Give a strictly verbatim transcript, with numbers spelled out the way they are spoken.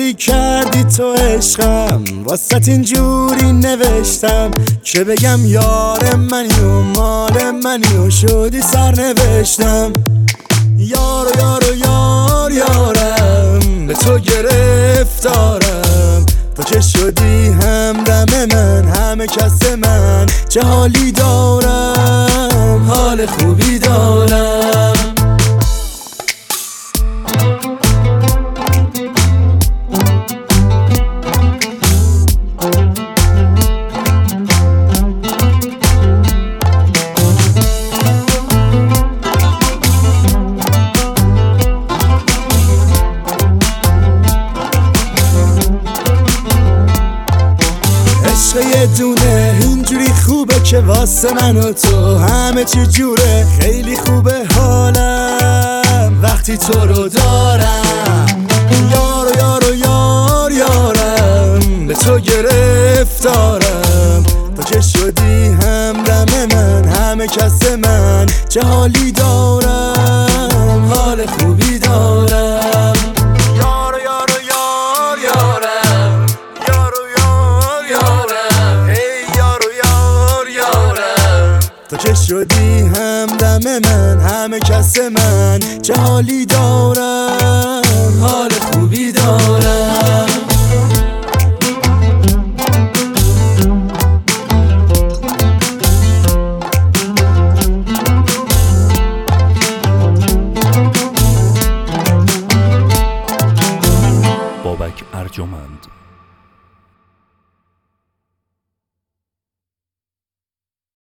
جوری کردی تو عشقم، واسه اینجوری نوشتم که بگم یار منی و مال منی و شدی سرنوشتم. یار و یار و یار یارم، به تو گرفتارم، تو که شدی همدم من، همه کس من، چه حالی دارم، حال خوبی دارم. یه دونه اینجوری خوبه که واسه من و تو همه چی جوره، خیلی خوبه حالم وقتی تو رو دارم. یار و یار و یار یارم، به تو گرفتارم، تو که شدی همدم من، همه کس من، چه حالی دارم، حال خوبی دارم. یار و یار و یار یارم، یار و یار یارم، ای یار و یار یارم، تو که شدی همدم من، همه کس من، چه حالی دارم، حال خوبی دارم. بابک ارجمند.